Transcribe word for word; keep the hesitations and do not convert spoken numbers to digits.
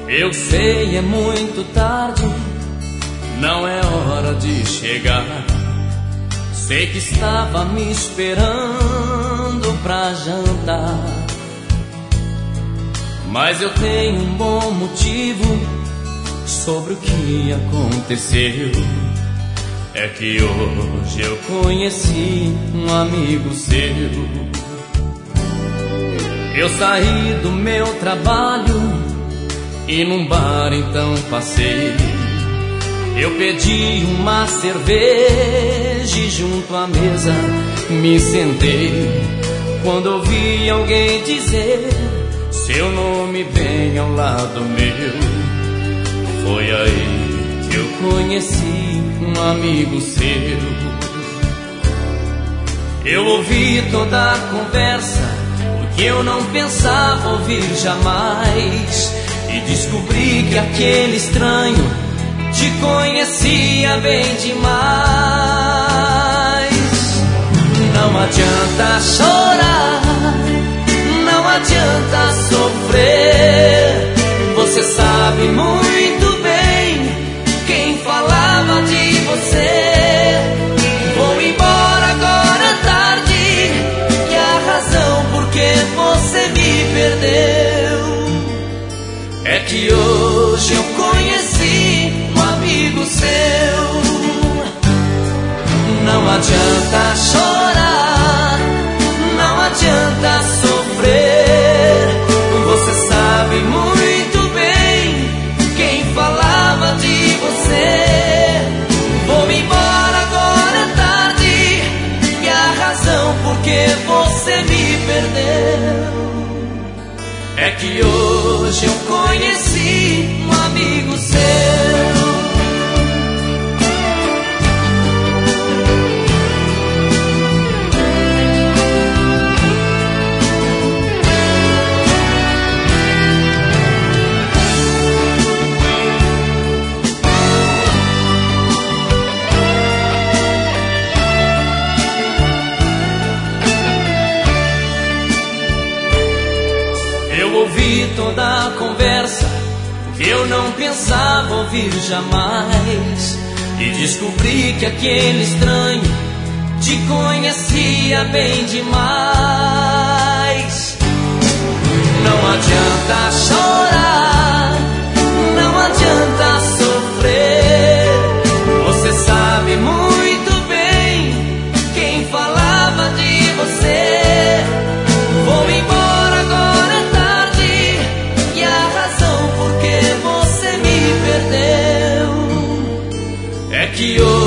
Eu sei, é muito tarde, não é hora de chegar. Sei que estava me esperando pra jantar, mas eu tenho um bom motivo sobre o que aconteceu. É que hoje eu conheci um amigo seu. Eu saí do meu trabalho e num bar então passei. Eu pedi uma cerveja e junto à mesa me sentei. Quando ouvi alguém dizer seu nome bem ao lado meu, foi aí que eu conheci um amigo seu. Eu ouvi toda a conversa, o que eu não pensava ouvir jamais, e descobri que aquele estranho te conhecia bem demais. Não adianta chorar, não adianta sofrer. Você sabe muito bem quem falava de você. Vou embora agora é tarde, e a razão por que você me perdeu é que hoje eu conheci um amigo seu. Não adianta chorar, não adianta sofrer. Você sabe muito bem quem falava de você. Vou embora agora é tarde, e a razão por que você me perdeu é que hoje eu conheci um amigo seu. Eu ouvi toda a conversa que eu não pensava ouvir jamais, e descobri que aquele estranho te conhecia bem demais. Não adianta chorar, não adianta sofrer. Você sabe muito bem quem falava de você. Vou embora agora é tarde, e a razão por que você me perdeu é que hoje